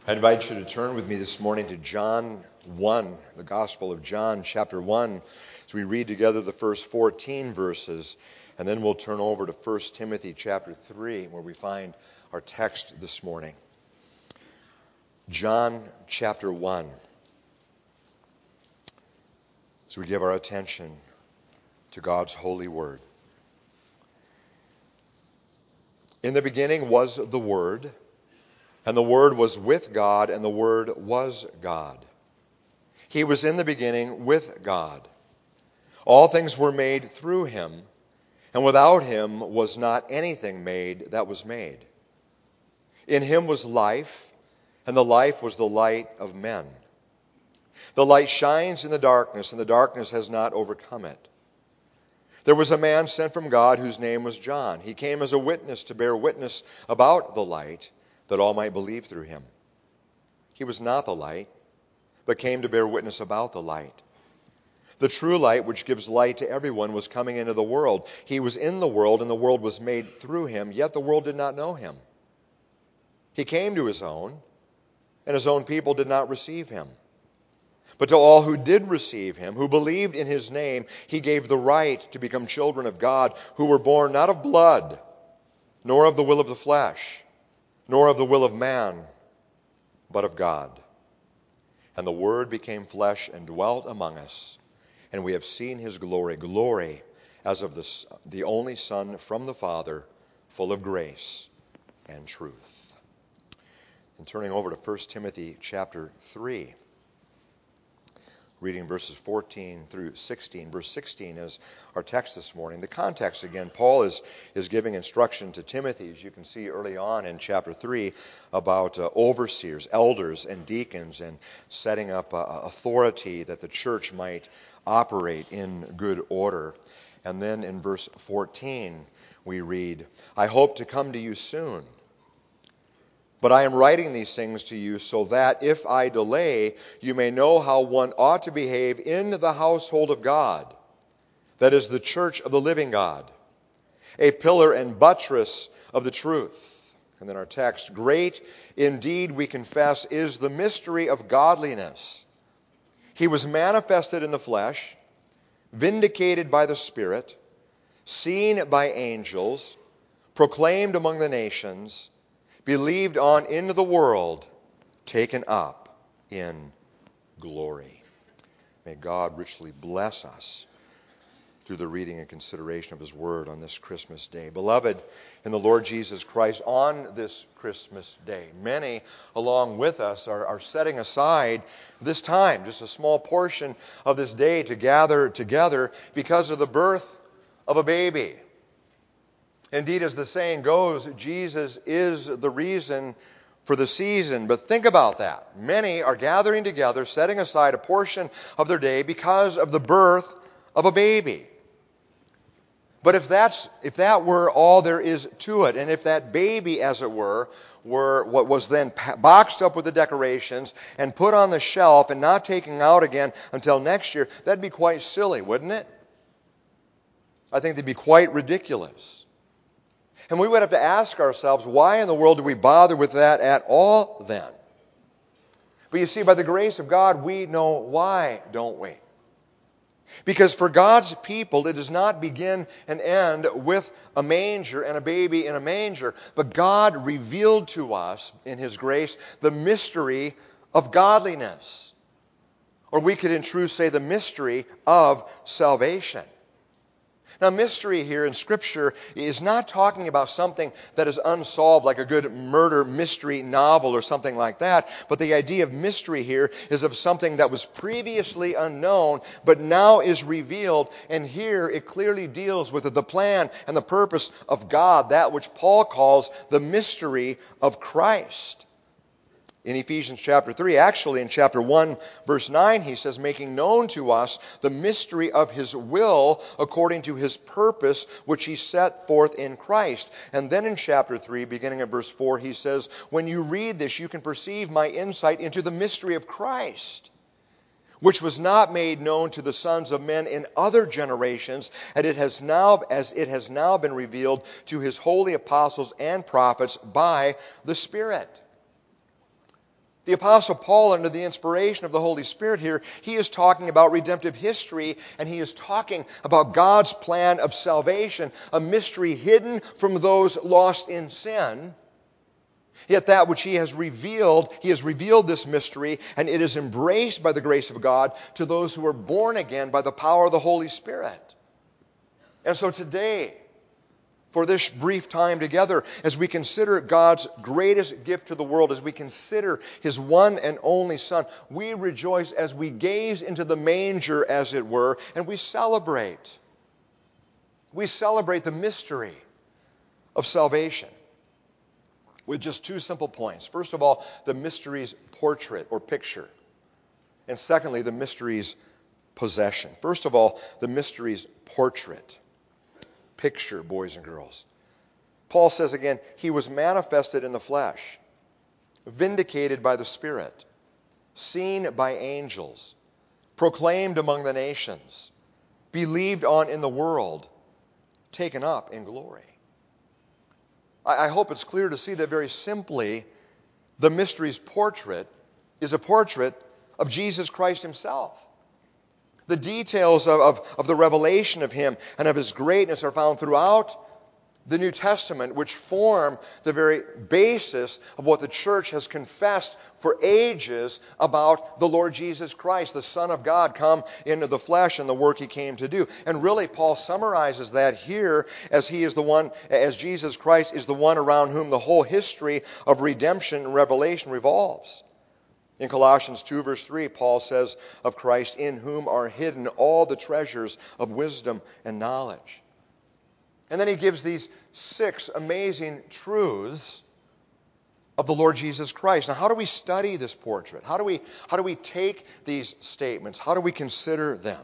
I invite you to turn with me this morning to John 1, the Gospel of John, chapter 1, as we read together the first 14 verses, and then we'll turn over to 1 Timothy chapter 3, where we find our text this morning. John chapter 1, as we give our attention to God's holy word. In the beginning was the Word, and the Word was with God, and the Word was God. He was in the beginning with God. All things were made through him, and without him was not anything made that was made. In him was life, and the life was the light of men. The light shines in the darkness, and the darkness has not overcome it. There was a man sent from God whose name was John. He came as a witness to bear witness about the light, that all might believe through him. He was not the light, but came to bear witness about the light. The true light, which gives light to everyone, was coming into the world. He was in the world, and the world was made through him, yet the world did not know him. He came to his own, and his own people did not receive him. But to all who did receive him, who believed in his name, he gave the right to become children of God, who were born not of blood, nor of the will of the flesh, nor of the will of man, but of God. And the Word became flesh and dwelt among us, and we have seen his glory, glory as of the only Son from the Father, full of grace and truth. And turning over to 1 Timothy chapter 3, reading verses 14 through 16. Verse 16 is our text this morning. The context, again, Paul is giving instruction to Timothy, as you can see early on in chapter 3, about overseers, elders, and deacons, and setting up authority that the church might operate in good order. And then in verse 14, we read, I hope to come to you soon. But I am writing these things to you so that if I delay, you may know how one ought to behave in the household of God, that is the church of the living God, a pillar and buttress of the truth. And then our text, great indeed, we confess, is the mystery of godliness. He was manifested in the flesh, vindicated by the Spirit, seen by angels, proclaimed among the nations, believed on into the world, taken up in glory. May God richly bless us through the reading and consideration of his word on this Christmas day. Beloved in the Lord Jesus Christ, on this Christmas day, many along with us are setting aside this time, just a small portion of this day, to gather together because of the birth of a baby. Indeed, as the saying goes, Jesus is the reason for the season. But think about that. Many are gathering together, setting aside a portion of their day because of the birth of a baby. But if that were all there is to it, and if that baby, as it were what was then boxed up with the decorations and put on the shelf and not taken out again until next year, that'd be quite silly, wouldn't it? I think that'd be quite ridiculous. And we would have to ask ourselves, why in the world do we bother with that at all then? But you see, by the grace of God, we know why, don't we? Because for God's people, it does not begin and end with a manger and a baby in a manger. But God revealed to us, in his grace, the mystery of godliness. Or we could in truth say the mystery of salvation. Now, mystery here in Scripture is not talking about something that is unsolved, like a good murder mystery novel or something like that. But the idea of mystery here is of something that was previously unknown, but now is revealed. And here it clearly deals with the plan and the purpose of God, that which Paul calls the mystery of Christ. In Ephesians chapter 3, actually in chapter 1, verse 9, he says, making known to us the mystery of his will according to his purpose, which he set forth in Christ. And then in chapter 3, beginning at verse 4, he says, when you read this, you can perceive my insight into the mystery of Christ, which was not made known to the sons of men in other generations, as it has now been revealed to his holy apostles and prophets by the Spirit. The Apostle Paul, under the inspiration of the Holy Spirit here, he is talking about redemptive history, and he is talking about God's plan of salvation, a mystery hidden from those lost in sin. Yet that which he has revealed this mystery, and it is embraced by the grace of God to those who are born again by the power of the Holy Spirit. And so today, for this brief time together, as we consider God's greatest gift to the world, as we consider His one and only Son, we rejoice as we gaze into the manger, as it were, and we celebrate. We celebrate the mystery of salvation with just two simple points. First of all, the mystery's portrait or picture. And secondly, the mystery's possession. First of all, the mystery's portrait. Picture, boys and girls. Paul says again, He was manifested in the flesh, vindicated by the Spirit, seen by angels, proclaimed among the nations, believed on in the world, taken up in glory. I hope it's clear to see that very simply, the mystery's portrait is a portrait of Jesus Christ Himself. The details of the revelation of Him and of His greatness are found throughout the New Testament, which form the very basis of what the church has confessed for ages about the Lord Jesus Christ, the Son of God, come into the flesh and the work He came to do. And really, Paul summarizes that here as Jesus Christ is the one around whom the whole history of redemption and revelation revolves. In Colossians 2, verse 3, Paul says of Christ, in whom are hidden all the treasures of wisdom and knowledge. And then he gives these 6 amazing truths of the Lord Jesus Christ. Now, how do we study this portrait? How do we take these statements? How do we consider them?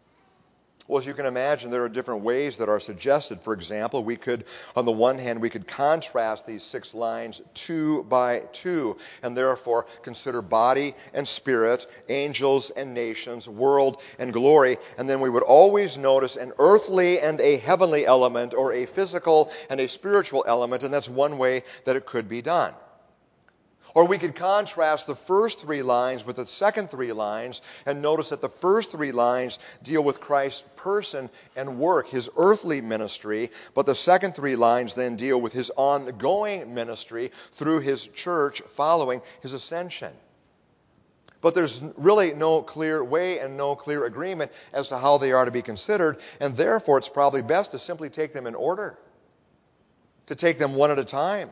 Well, as you can imagine, there are different ways that are suggested. For example, we could, on the one hand, we could contrast these 6 lines 2 by 2, and therefore consider body and spirit, angels and nations, world and glory, and then we would always notice an earthly and a heavenly element, or a physical and a spiritual element, and that's one way that it could be done. Or we could contrast the first 3 lines with the second 3 lines and notice that the first 3 lines deal with Christ's person and work, His earthly ministry, but the second 3 lines then deal with His ongoing ministry through His church following His ascension. But there's really no clear way and no clear agreement as to how they are to be considered, and therefore it's probably best to simply take them in order, to take them one at a time.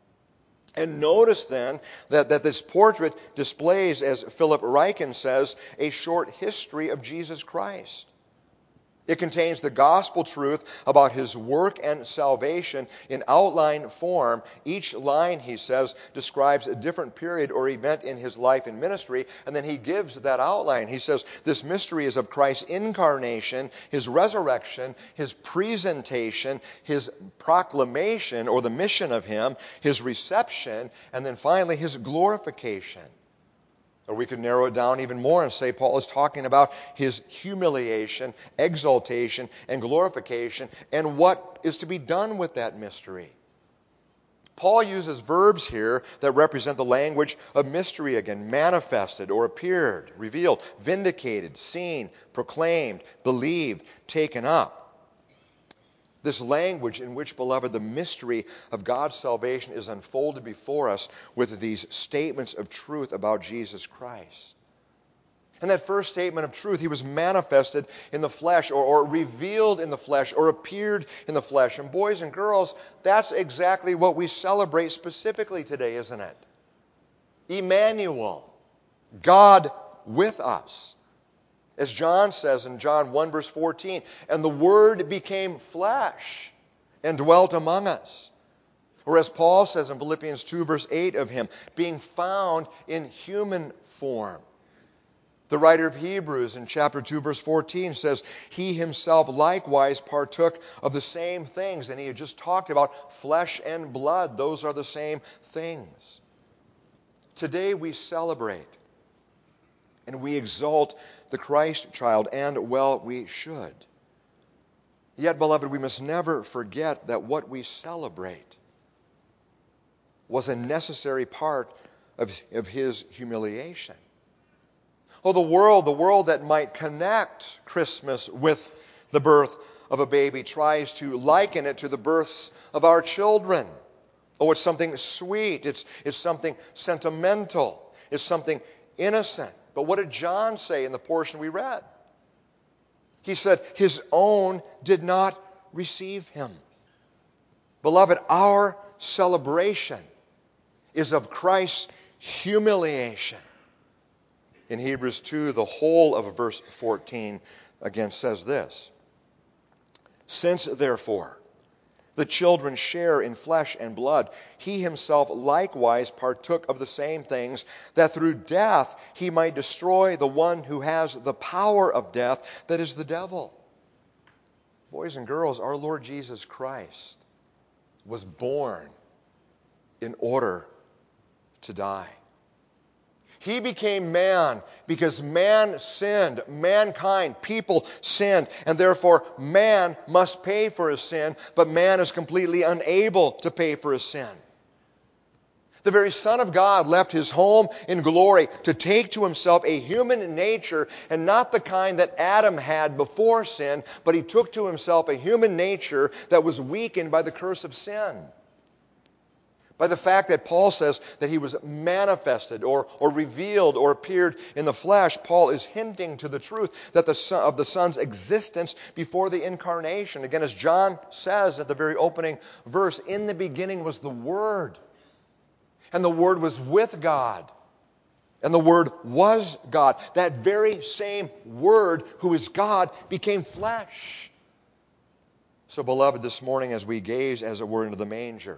And notice then that this portrait displays, as Philip Ryken says, a short history of Jesus Christ. It contains the gospel truth about His work and salvation in outline form. Each line, he says, describes a different period or event in His life and ministry, and then he gives that outline. He says, this mystery is of Christ's incarnation, His resurrection, His presentation, His proclamation, or the mission of Him, His reception, and then finally His glorification. Or we could narrow it down even more and say Paul is talking about His humiliation, exaltation, and glorification, and what is to be done with that mystery. Paul uses verbs here that represent the language of mystery again: manifested or appeared, revealed, vindicated, seen, proclaimed, believed, taken up. This language in which, beloved, the mystery of God's salvation is unfolded before us with these statements of truth about Jesus Christ. And that first statement of truth, He was manifested in the flesh, or revealed in the flesh, or appeared in the flesh. And boys and girls, that's exactly what we celebrate specifically today, isn't it? Emmanuel, God with us. As John says in John 1 verse 14, and the Word became flesh and dwelt among us. Or as Paul says in Philippians 2 verse 8 of Him, being found in human form. The writer of Hebrews in chapter 2 verse 14 says, He Himself likewise partook of the same things. And he had just talked about flesh and blood. Those are the same things. Today we celebrate and we exalt the Christ child, and well, we should. Yet, beloved, we must never forget that what we celebrate was a necessary part of his humiliation. Oh, the world that might connect Christmas with the birth of a baby tries to liken it to the births of our children. Oh, it's something sweet. It's something sentimental. It's something innocent. But what did John say in the portion we read? He said, his own did not receive him. Beloved, our celebration is of Christ's humiliation. In Hebrews 2, the whole of verse 14 again says this: since, therefore, the children share in flesh and blood, he himself likewise partook of the same things, that through death he might destroy the one who has the power of death, that is the devil. Boys and girls, our Lord Jesus Christ was born in order to die. He became man because man sinned. Mankind, people sinned. And therefore, man must pay for his sin, but man is completely unable to pay for his sin. The very Son of God left his home in glory to take to himself a human nature, and not the kind that Adam had before sin, but he took to himself a human nature that was weakened by the curse of sin. By the fact that Paul says that he was manifested or revealed or appeared in the flesh, Paul is hinting to the truth that of the Son's existence before the incarnation. Again, as John says at the very opening verse, in the beginning was the Word, and the Word was with God, and the Word was God. That very same Word, who is God, became flesh. So, beloved, this morning as we gaze, as it were, into the manger,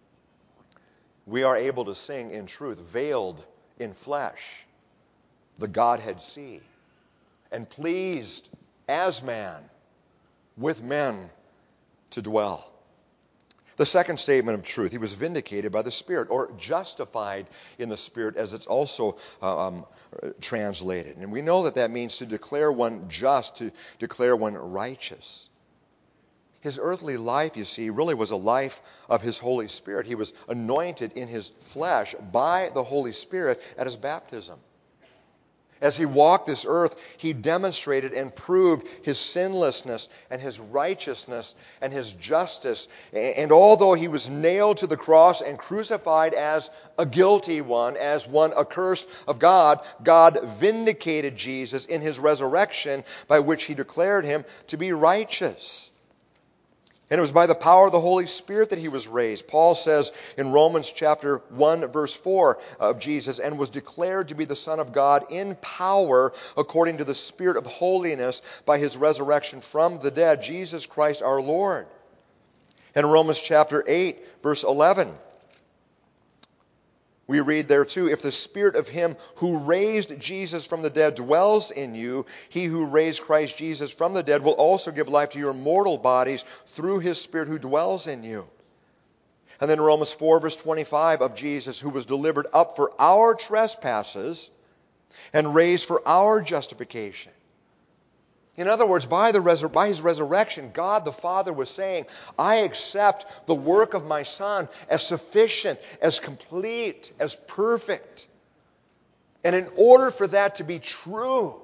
we are able to sing in truth, veiled in flesh, the Godhead see, and pleased as man with men to dwell. The second statement of truth, he was vindicated by the Spirit, or justified in the Spirit, as it's also translated. And we know that means to declare one just, to declare one righteous. His earthly life, you see, really was a life of his Holy Spirit. He was anointed in his flesh by the Holy Spirit at his baptism. As he walked this earth, he demonstrated and proved his sinlessness and his righteousness and his justice. And although he was nailed to the cross and crucified as a guilty one, as one accursed of God, God vindicated Jesus in his resurrection, by which he declared him to be righteous. And it was by the power of the Holy Spirit that he was raised. Paul says in Romans chapter 1, verse 4 of Jesus, and was declared to be the Son of God in power according to the Spirit of holiness by his resurrection from the dead, Jesus Christ our Lord. And in Romans chapter 8, verse 11, we read there too, if the Spirit of him who raised Jesus from the dead dwells in you, he who raised Christ Jesus from the dead will also give life to your mortal bodies through his Spirit who dwells in you. And then Romans 4, verse 25 of Jesus, who was delivered up for our trespasses and raised for our justification. In other words, by his resurrection, God the Father was saying, I accept the work of my Son as sufficient, as complete, as perfect. And in order for that to be true,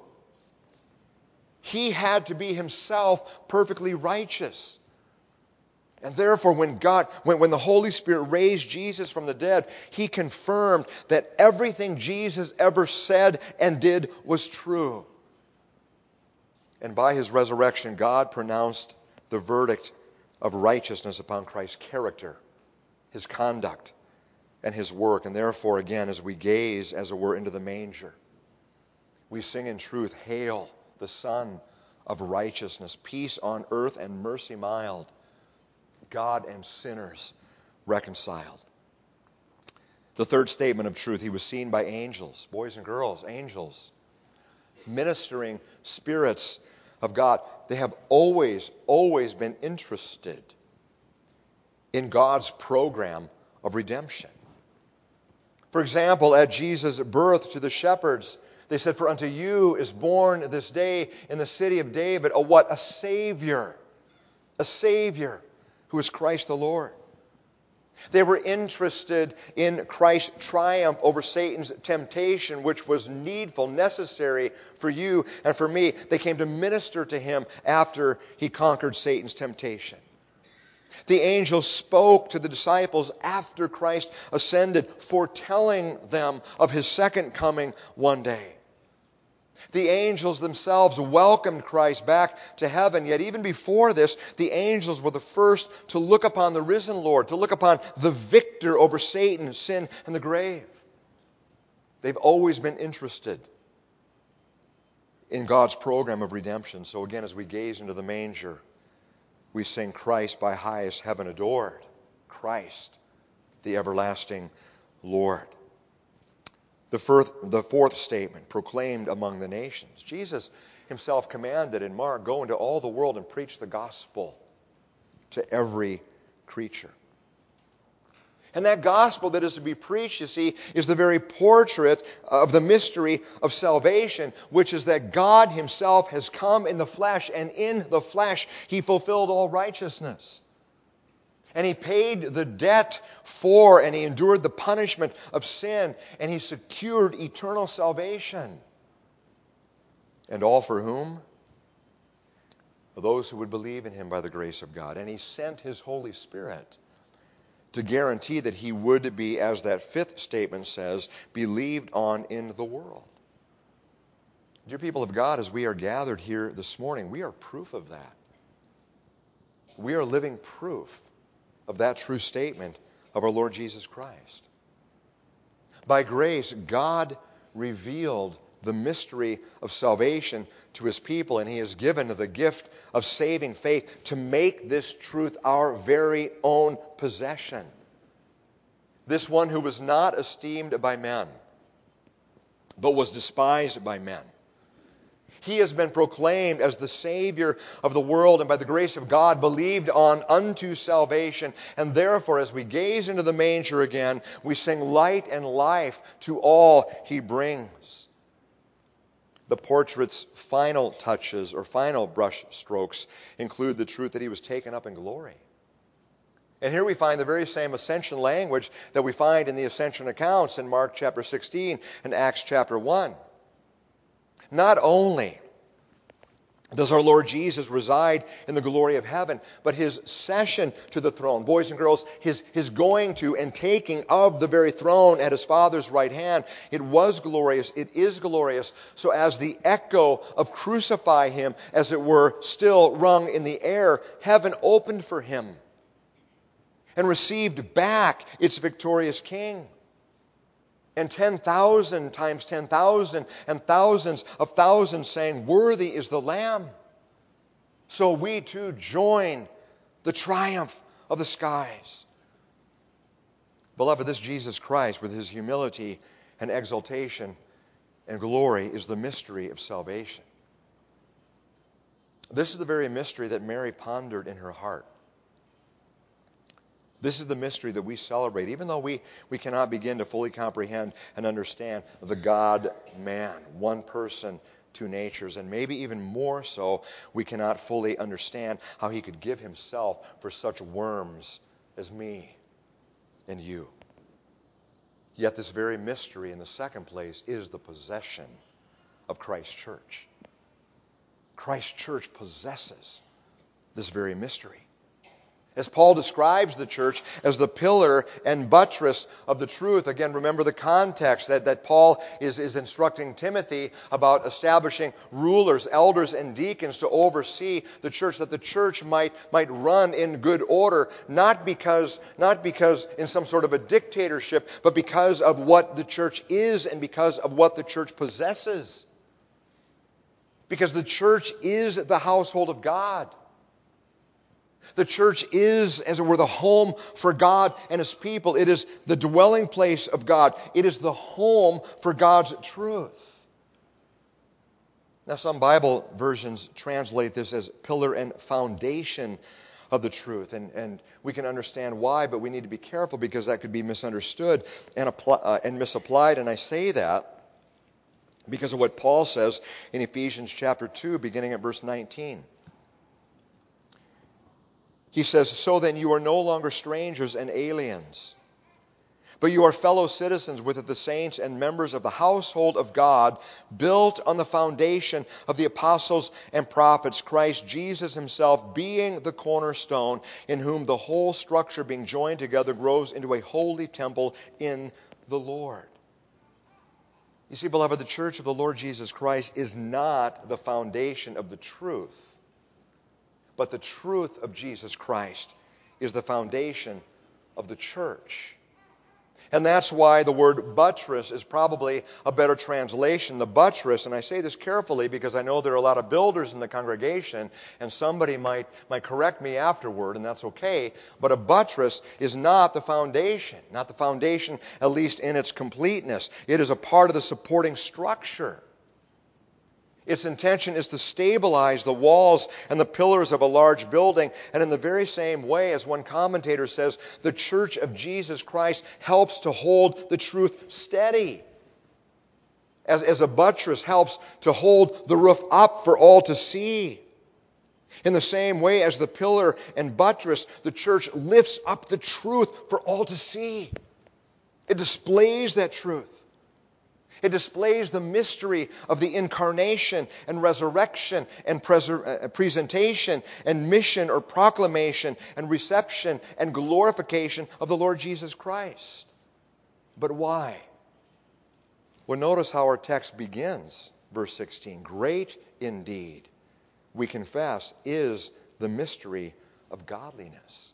he had to be himself perfectly righteous. And therefore, when the Holy Spirit raised Jesus from the dead, he confirmed that everything Jesus ever said and did was true. And by his resurrection, God pronounced the verdict of righteousness upon Christ's character, his conduct, and his work. And therefore, again, as we gaze, as it were, into the manger, we sing in truth, Hail, the Son of righteousness, peace on earth and mercy mild, God and sinners reconciled. The third statement of truth, he was seen by angels, boys and girls, angels, ministering spirits of God. They have always been interested in God's program of redemption. For example, at Jesus' birth to the shepherds, they said, for unto you is born this day in the city of David a Savior. A Savior who is Christ the Lord. They were interested in Christ's triumph over Satan's temptation, which was needful, necessary for you and for me. They came to minister to him after he conquered Satan's temptation. The angel spoke to the disciples after Christ ascended, foretelling them of his second coming one day. The angels themselves welcomed Christ back to heaven. Yet even before this, the angels were the first to look upon the risen Lord, to look upon the victor over Satan, sin, and the grave. They've always been interested in God's program of redemption. So again, as we gaze into the manger, we sing Christ by highest heaven adored. Christ, the everlasting Lord. The fourth statement, proclaimed among the nations. Jesus himself commanded in Mark, go into all the world and preach the gospel to every creature. And that gospel that is to be preached, you see, is the very portrait of the mystery of salvation, which is that God himself has come in the flesh, and in the flesh he fulfilled all righteousness. And he paid the debt for, and he endured the punishment of sin, and he secured eternal salvation. And all for whom? For those who would believe in him by the grace of God. And he sent his Holy Spirit to guarantee that he would be, as that fifth statement says, believed on in the world. Dear people of God, as we are gathered here this morning, we are proof of that. We are living proof of that true statement of our Lord Jesus Christ. By grace, God revealed the mystery of salvation to his people, and he has given the gift of saving faith to make this truth our very own possession. This one who was not esteemed by men, but was despised by men. He has been proclaimed as the Savior of the world, and by the grace of God believed on unto salvation. And therefore, as we gaze into the manger again, we sing light and life to all he brings. The portrait's final touches or final brush strokes include the truth that he was taken up in glory. And here we find the very same ascension language that we find in the ascension accounts in Mark chapter 16 and Acts chapter 1. Not only does our Lord Jesus reside in the glory of heaven, but his session to the throne, boys and girls, his going to and taking of the very throne at his Father's right hand, it was glorious, it is glorious. So as the echo of crucify him, as it were, still rung in the air, heaven opened for him and received back its victorious King. And 10,000 times 10,000 and thousands of thousands saying, worthy is the Lamb. So we too join the triumph of the skies. Beloved, this Jesus Christ with his humility and exaltation and glory is the mystery of salvation. This is the very mystery that Mary pondered in her heart. This is the mystery that we celebrate, even though we cannot begin to fully comprehend and understand the God-man, one person, two natures, and maybe even more so, we cannot fully understand how he could give himself for such worms as me and you. Yet this very mystery, in the second place, is the possession of Christ's church. Christ's church possesses this very mystery. As Paul describes the church as the pillar and buttress of the truth. Again, remember the context that Paul is instructing Timothy about establishing rulers, elders, and deacons to oversee the church, that the church might run in good order, not because in some sort of a dictatorship, but because of what the church is and because of what the church possesses. Because the church is the household of God. The church is, as it were, the home for God and his people. It is the dwelling place of God. It is the home for God's truth. Now, some Bible versions translate this as pillar and foundation of the truth. And we can understand why, but we need to be careful because that could be misunderstood and misapplied. And I say that because of what Paul says in Ephesians chapter 2, beginning at verse 19. He says, so then you are no longer strangers and aliens, but you are fellow citizens with the saints and members of the household of God, built on the foundation of the apostles and prophets, Christ Jesus himself being the cornerstone, in whom the whole structure being joined together grows into a holy temple in the Lord. You see, beloved, the church of the Lord Jesus Christ is not the foundation of the truth, but the truth of Jesus Christ is the foundation of the church. And that's why the word buttress is probably a better translation. The buttress, and I say this carefully because I know there are a lot of builders in the congregation, and somebody might correct me afterward, and that's okay. But a buttress is not the foundation at least in its completeness. It is a part of the supporting structure. Its intention is to stabilize the walls and the pillars of a large building. And in the very same way, as one commentator says, the church of Jesus Christ helps to hold the truth steady. As a buttress helps to hold the roof up for all to see. In the same way as the pillar and buttress, the church lifts up the truth for all to see. It displays that truth. It displays the mystery of the incarnation and resurrection and presentation and mission or proclamation and reception and glorification of the Lord Jesus Christ. But why? Well, notice how our text begins, verse 16. Great indeed, we confess, is the mystery of godliness.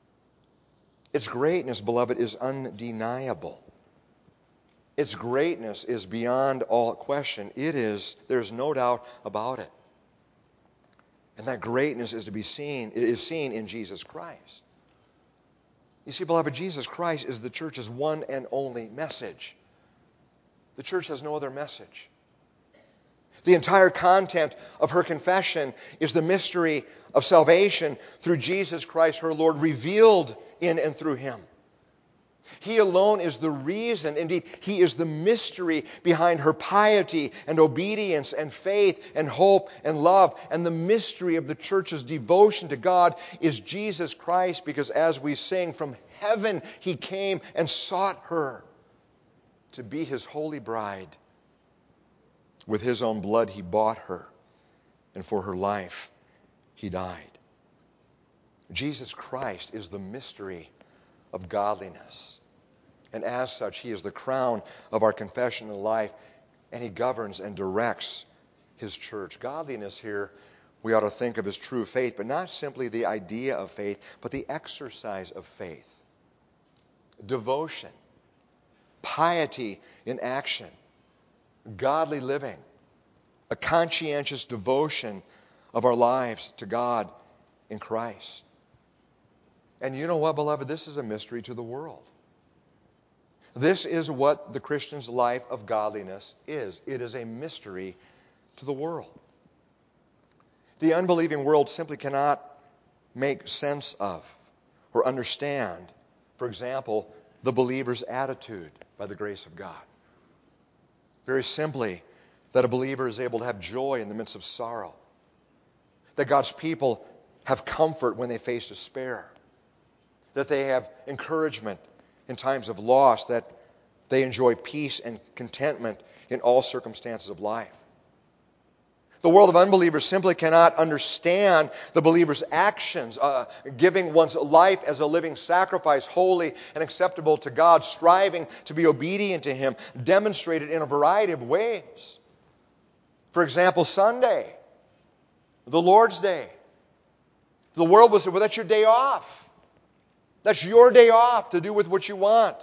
Its greatness, beloved, is undeniable. Its greatness is beyond all question. There's no doubt about it. And that greatness is seen in Jesus Christ. You see, beloved, Jesus Christ is the church's one and only message. The church has no other message. The entire content of her confession is the mystery of salvation through Jesus Christ, her Lord, revealed in and through him. He alone is the reason, indeed, he is the mystery behind her piety and obedience and faith and hope and love. And the mystery of the church's devotion to God is Jesus Christ, because as we sing, from heaven he came and sought her to be his holy bride. With his own blood he bought her, and for her life he died. Jesus Christ is the mystery of godliness. And as such, he is the crown of our confession and life, and he governs and directs his church. Godliness here, we ought to think of as true faith, but not simply the idea of faith, but the exercise of faith. Devotion, piety in action, godly living, a conscientious devotion of our lives to God in Christ. And you know what, beloved? This is a mystery to the world. This is what the Christian's life of godliness is. It is a mystery to the world. The unbelieving world simply cannot make sense of or understand, for example, the believer's attitude by the grace of God. Very simply, that a believer is able to have joy in the midst of sorrow. That God's people have comfort when they face despair. That they have encouragement in times of loss, that they enjoy peace and contentment in all circumstances of life. The world of unbelievers simply cannot understand the believer's actions, giving one's life as a living sacrifice, holy and acceptable to God, striving to be obedient to him, demonstrated in a variety of ways. For example, Sunday, the Lord's Day. The world will say, well, that's your day off. That's your day off to do with what you want.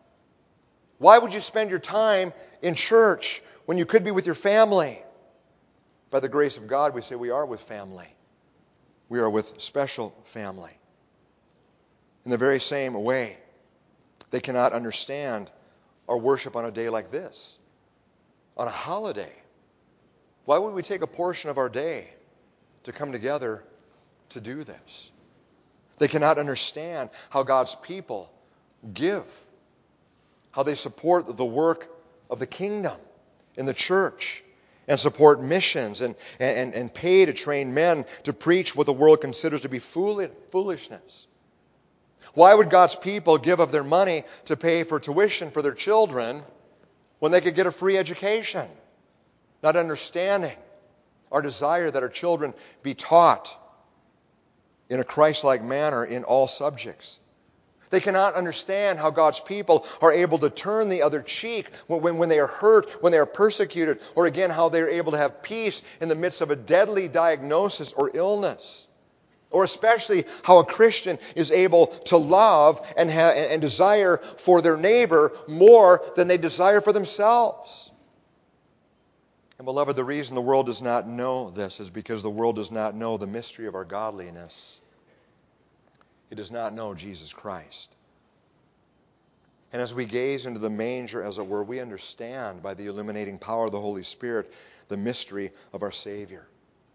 Why would you spend your time in church when you could be with your family? By the grace of God, we say we are with family. We are with special family. In the very same way, they cannot understand our worship on a day like this, on a holiday. Why would we take a portion of our day to come together to do this? They cannot understand how God's people give, how they support the work of the kingdom in the church, and support missions and pay to train men to preach what the world considers to be foolishness? Why would God's people give of their money to pay for tuition for their children when they could get a free education? Not understanding our desire that our children be taught in a Christ-like manner in all subjects. They cannot understand how God's people are able to turn the other cheek when they are hurt, when they are persecuted, or again, how they are able to have peace in the midst of a deadly diagnosis or illness. Or especially how a Christian is able to love and desire for their neighbor more than they desire for themselves. And beloved, the reason the world does not know this is because the world does not know the mystery of our godliness. It does not know Jesus Christ. And as we gaze into the manger, as it were, we understand by the illuminating power of the Holy Spirit the mystery of our Savior.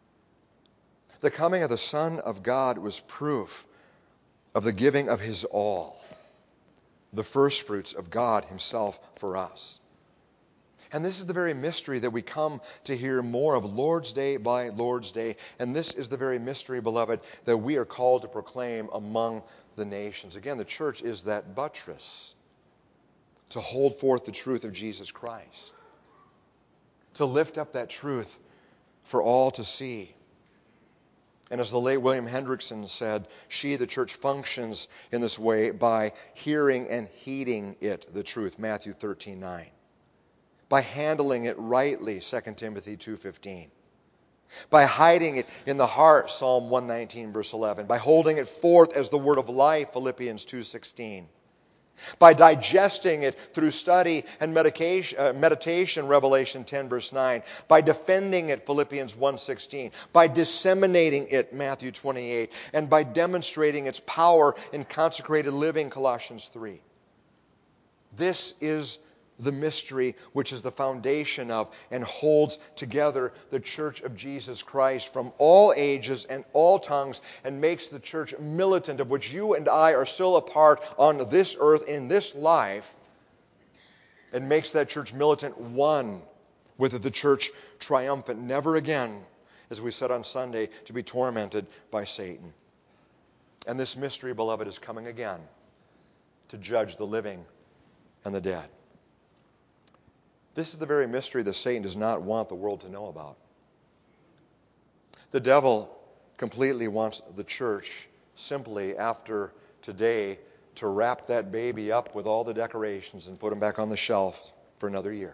The coming of the Son of God was proof of the giving of His all, the firstfruits of God Himself for us. And this is the very mystery that we come to hear more of Lord's Day by Lord's Day. And this is the very mystery, beloved, that we are called to proclaim among the nations. Again, the church is that buttress to hold forth the truth of Jesus Christ, to lift up that truth for all to see. And as the late William Hendrickson said, she, the church, functions in this way by hearing and heeding it, the truth, Matthew 13:9. By handling it rightly, 2 Timothy 2:15. By hiding it in the heart, Psalm 119, verse 11. By holding it forth as the word of life, Philippians 2:16. By digesting it through study and meditation, Revelation 10, verse 9. By defending it, Philippians 1:16. By disseminating it, Matthew 28. And by demonstrating its power in consecrated living, Colossians 3. This is the mystery which is the foundation of and holds together the church of Jesus Christ from all ages and all tongues, and makes the church militant, of which you and I are still a part on this earth in this life, and makes that church militant one with the church triumphant, never again, as we said on Sunday, to be tormented by Satan. And this mystery, beloved, is coming again to judge the living and the dead. This is the very mystery that Satan does not want the world to know about. The devil completely wants the church simply after today to wrap that baby up with all the decorations and put him back on the shelf for another year.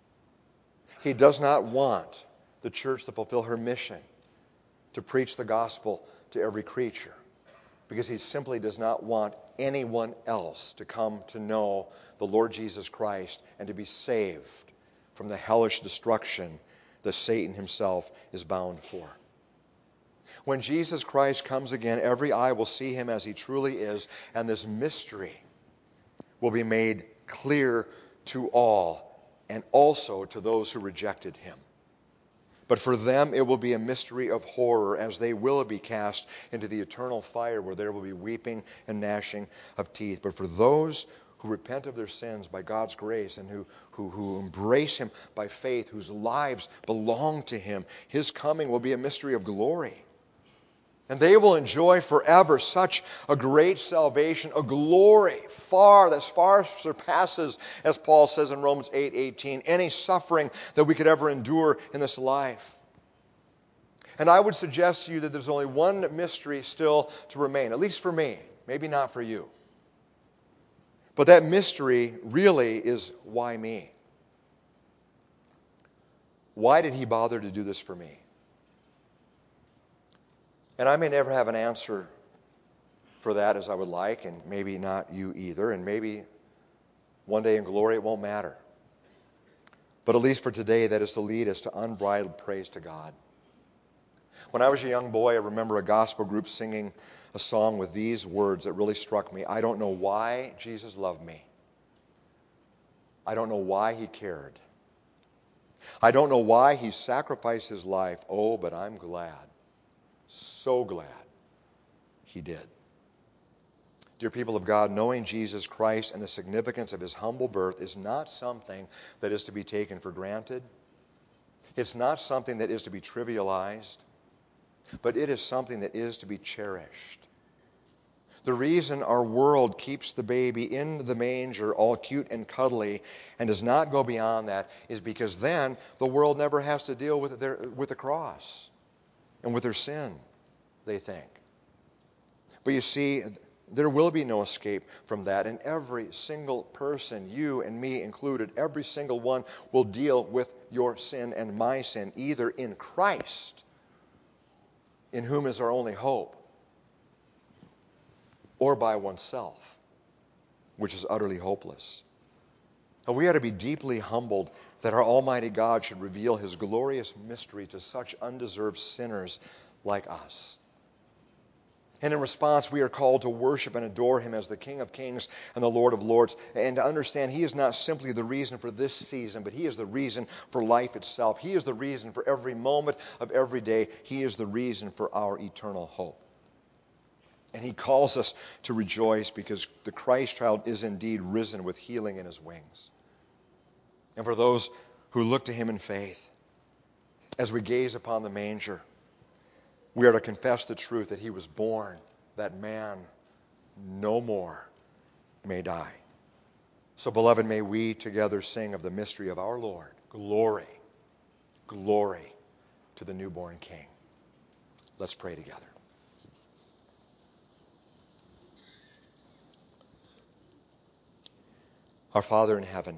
He does not want the church to fulfill her mission to preach the gospel to every creature, because he simply does not want anyone else to come to know the Lord Jesus Christ and to be saved from the hellish destruction that Satan himself is bound for. When Jesus Christ comes again, every eye will see him as he truly is, and this mystery will be made clear to all, and also to those who rejected him. But for them it will be a mystery of horror, as they will be cast into the eternal fire where there will be weeping and gnashing of teeth. But for those who repent of their sins by God's grace and who embrace him by faith, whose lives belong to him, his coming will be a mystery of glory. And they will enjoy forever such a great salvation, a glory that far surpasses, as Paul says in Romans 8:18, any suffering that we could ever endure in this life. And I would suggest to you that there's only one mystery still to remain, at least for me, maybe not for you. But that mystery really is, why me? Why did he bother to do this for me? And I may never have an answer for that as I would like, and maybe not you either, and maybe one day in glory it won't matter. But at least for today, that is to lead us to unbridled praise to God. When I was a young boy, I remember a gospel group singing a song with these words that really struck me. I don't know why Jesus loved me. I don't know why he cared. I don't know why he sacrificed his life. Oh, but I'm glad. So glad he did. Dear people of God, knowing Jesus Christ and the significance of his humble birth is not something that is to be taken for granted. It's not something that is to be trivialized, but it is something that is to be cherished. The reason our world keeps the baby in the manger all cute and cuddly and does not go beyond that is because then the world never has to deal with the cross and with their sin, they think. But you see, there will be no escape from that, and every single person, you and me included, every single one will deal with your sin and my sin, either in Christ, in whom is our only hope, or by oneself, which is utterly hopeless. And we ought to be deeply humbled that our Almighty God should reveal His glorious mystery to such undeserved sinners like us. And in response, we are called to worship and adore Him as the King of Kings and the Lord of Lords, and to understand He is not simply the reason for this season, but He is the reason for life itself. He is the reason for every moment of every day. He is the reason for our eternal hope. And He calls us to rejoice because the Christ child is indeed risen with healing in His wings. And for those who look to Him in faith, as we gaze upon the manger, we are to confess the truth that He was born, that man no more may die. So, beloved, may we together sing of the mystery of our Lord. Glory, glory to the newborn King. Let's pray together. Our Father in heaven,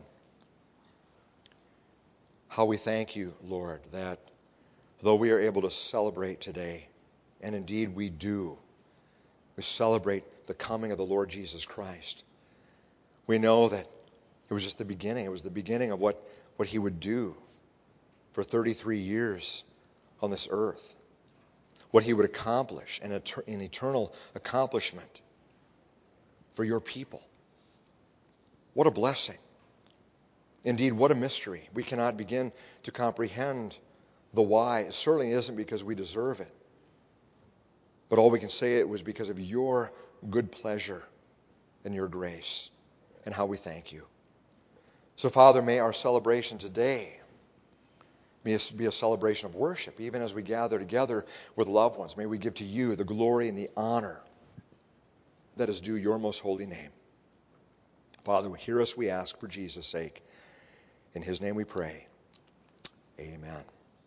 how we thank You, Lord, that though we are able to celebrate today, and indeed we do, we celebrate the coming of the Lord Jesus Christ. We know that it was just the beginning. It was the beginning of what He would do for 33 years on this earth, what He would accomplish, an eternal accomplishment for Your people. What a blessing. Indeed, what a mystery. We cannot begin to comprehend the why. It certainly isn't because we deserve it. But all we can say it was because of Your good pleasure and Your grace, and how we thank You. So, Father, may our celebration today be a celebration of worship, even as we gather together with loved ones. May we give to You the glory and the honor that is due Your most holy name. Father, hear us, we ask, for Jesus' sake. In His name we pray. Amen.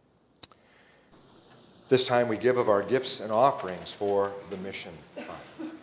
This time we give of our gifts and offerings for the mission fund.